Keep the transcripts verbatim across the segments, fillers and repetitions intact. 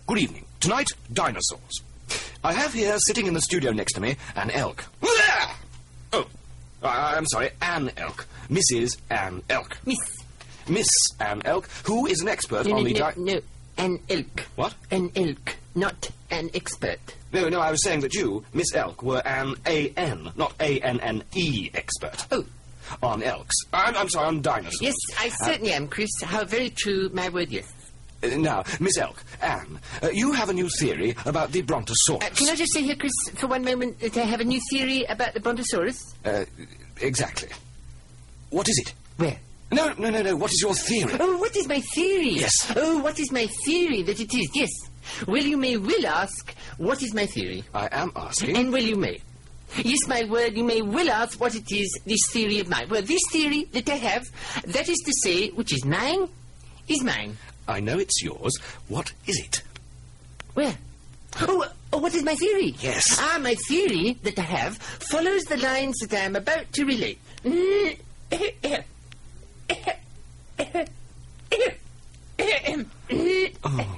Good evening. Tonight, dinosaurs. I have here, sitting in the studio next to me, an elk. Oh, I- I'm sorry, Anne Elk. Missus Anne Elk. Miss. Miss Anne Elk, who is an expert No, on no, the... no, di- no, an elk. What? An elk, not an expert. No, no, I was saying that you, Miss Elk, were an A N, not A N N E expert. Oh. On elks. I'm, I'm sorry, on dinosaurs. Yes, I certainly am, Chris. How very true, my word, yes. Uh, now, Miss Elk, Anne, uh, you have a new theory about the Brontosaurus. Uh, can I just say here, Chris, for one moment, that I have a new theory about the Brontosaurus? Uh, exactly. What is it? Where? No, no, no, no, what is your theory? Oh, what is my theory? Yes. Oh, what is my theory that it is? Yes. Well, you may will ask, what is my theory? I am asking... And well, you may. Yes, my word, you may will ask what it is, this theory of mine. Well, this theory that I have, that is to say, which is mine, is mine. I know it's yours. What is it? Where? Oh, oh, what is my theory? Yes. Ah, my theory that I have follows the lines that I am about to relate. Oh,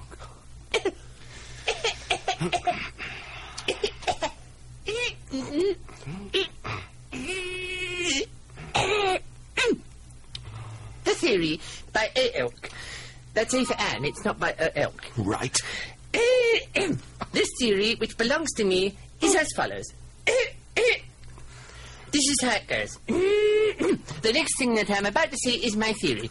The theory by A. Elk. That's A for Anne, it's not by A. Elk. right. This theory, which belongs to me, is as follows. This is how it goes. The next thing that I'm about to say is my theory.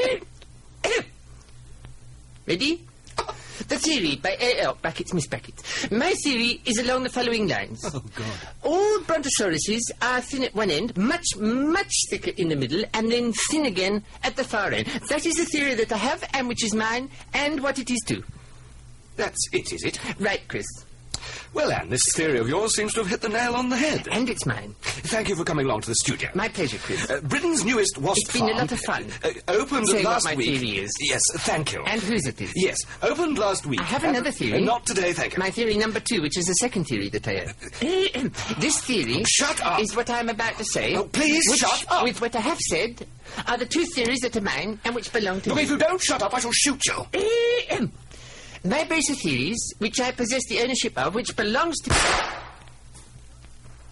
Ready? The theory by A. Elk, brackets, Miss Brackets. My theory is along the following lines. Oh, God. All brontosauruses are thin at one end, much, much thicker in the middle, and then thin again at the far end. That is the theory that I have, and which is mine, and what it is too. That's it, is it? Right, Chris. Well, Anne, this theory of yours seems to have hit the nail on the head. And it's mine. Thank you for coming along to the studio. My pleasure, Chris. Uh, Britain's newest wasp It's been a farm, lot of fun. Uh, opened Say what last my week. theory is. Yes, thank you. And whose it is. Yes, opened last week. I have Uh, another theory. uh, not today, thank you. My theory number two, which is the second theory that I have. This theory Shut up. is what I'm about to say. Oh, please which, shut up. With what I have said, are the two theories that are mine and which belong to Look, me. if you don't shut up, I shall shoot you. My base of theories, which I possess the ownership of, which belongs to...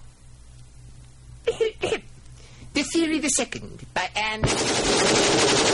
The theory the second, by Anne...